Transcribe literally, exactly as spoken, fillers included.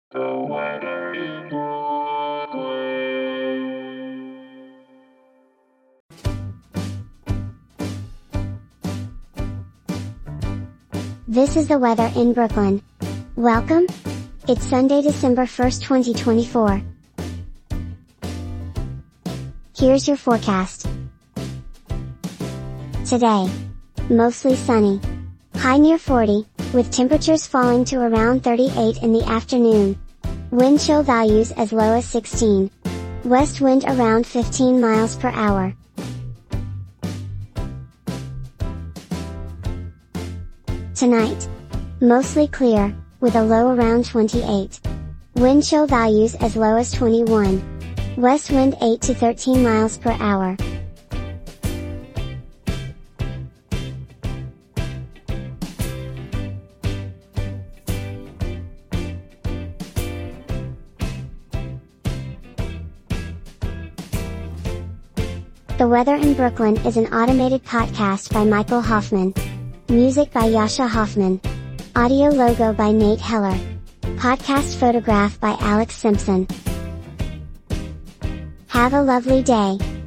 The weather in Brooklyn. This is the weather in Brooklyn. Welcome! It's Sunday, December first, twenty twenty-four. Here's your forecast. Today, mostly sunny. High near forty, with temperatures falling to around thirty-eight in the afternoon. Wind chill values as low as sixteen. West wind around fifteen miles per hour. Tonight, mostly clear, with a low around twenty-eight. Wind chill values as low as twenty-one. West wind eight to thirteen miles per hour. The Weather in Brooklyn is an automated podcast by Michael Hoffman. Music by Yasha Hoffman. Audio logo by Nate Heller. Podcast photograph by Alex Simpson. Have a lovely day.